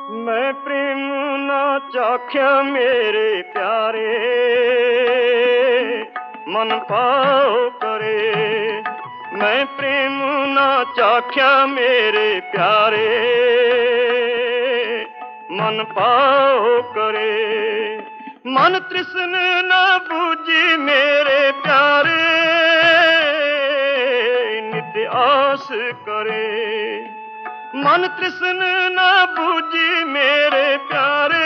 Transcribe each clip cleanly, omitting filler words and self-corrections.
मैं प्रेम ना चाख्या मेरे प्यारे, मन पाओ करे। मैं प्रेम ना चाख्या मेरे प्यारे, मन पाओ करे। मन तृष्ण न बूझी मेरे प्यारे, नित्य आस करे। मन तृष्ण न बूझी मेरे प्यारे,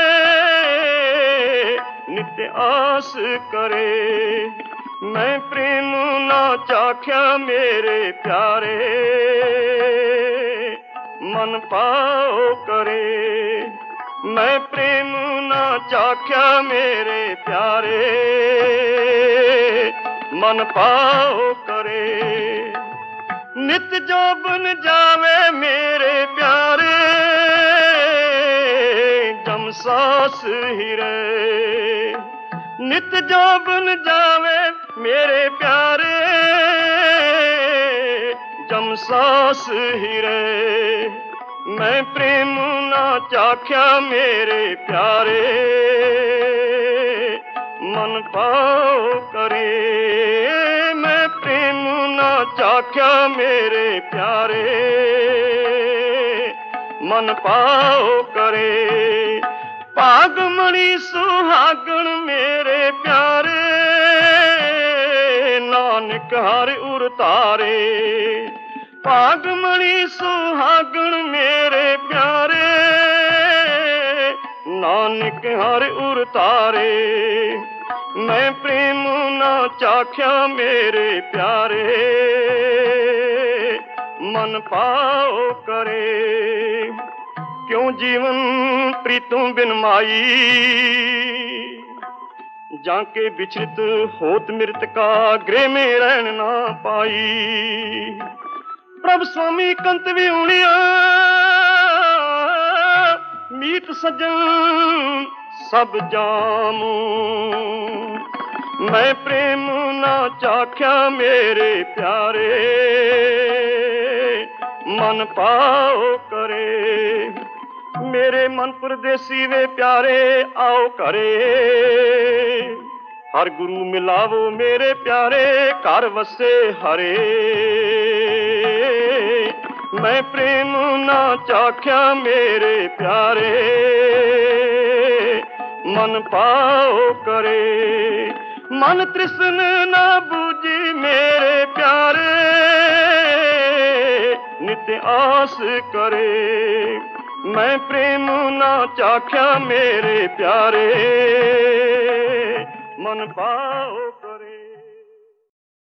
नित्य आस करे। मैं प्रेम ना चाख्या मेरे प्यारे, मन पाओ करे। मैं प्रेम ना चाख्या मेरे प्यारे, मन पाओ करे। नित जोबन जावे मेरे प्यारे, जम सास हिरे। नित जोबन जावे मेरे प्यारे, जम सास हिरे। मैं प्रेम ना चाख्या मेरे प्यारे, मन पाओ करे। मैं प्रेम ना चाख्या मेरे प्यारे, मन पाओ करे। पागमणि सुहागण मेरे प्यारे, नानक हर उर तारे। पागमणि सुहागण मेरे प्यारे, नानक हर उर तारे। मैं प्रेम ना चाख्या मेरे प्यारे, मन पाओ करे। क्यों जीवन प्रीतों बिन माई, जाके विचरित होत मृतका गृह में रहन ना पाई। प्रभु स्वामी कंत विहुणिया, मीत सजन सब जामू। मैं प्रेम ना चाख्या मेरे प्यारे, मन पाओ करे। मेरे मन परदेसी वे प्यारे आओ करे। हर गुरु मिलावो मेरे प्यारे, घर वसे हरे। मैं प्रेम ना चाख्या मेरे प्यारे, मन पाओ करे। मन तृष्ण न बूझी मेरे प्यारे, नित्य आस करे। मैं प्रेम ना चाख्या मेरे प्यारे, मन पाओ।